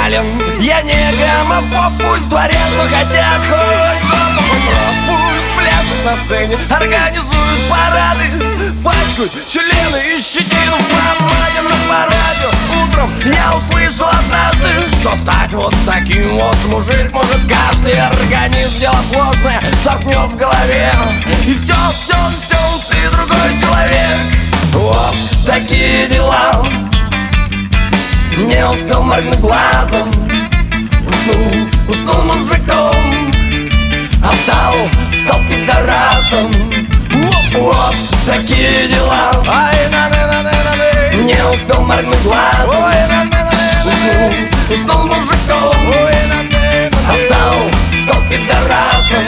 нормален. Я не гомофоб, пусть творят, что хотят. Хоть жопу, хоть рот, пусть пляшут на сцене, организуют парады, пачкают члены и щетину в на параде. Утром я услышал однажды, что стать вот таким вот мужик может каждый. Организм дело сложное, замкнет в голове, и все, ты другой человек. Вот такие дела. Не успел моргнуть глазом, уснул мужиком, а стал пидорасом. Вот такие дела. Не успел моргнуть глазом, уснул мужиком, а стал пидорасом.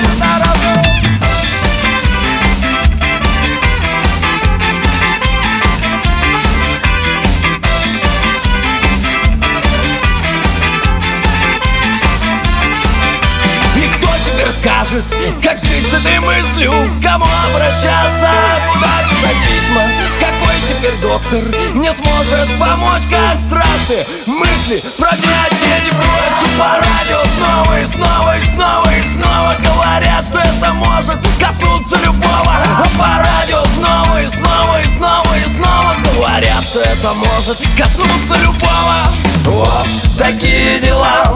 Скажет, как жить с этой мыслью, кому обращаться, куда писать письма. Какой теперь доктор не сможет помочь, как страшные мысли прогнать дети прочь. По радио снова и снова говорят, что это может коснуться любого. А по радио снова и снова говорят, что это может коснуться любого. Вот такие дела.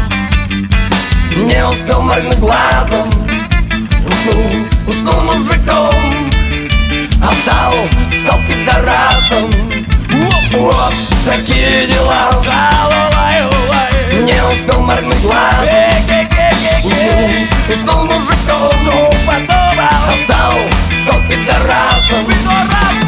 Не успел моргнуть глазом, уснул мужиком, а стал пидорасом. Вот такие дела. Не успел моргнуть глазом, уснул мужиком, а стал пидорасом.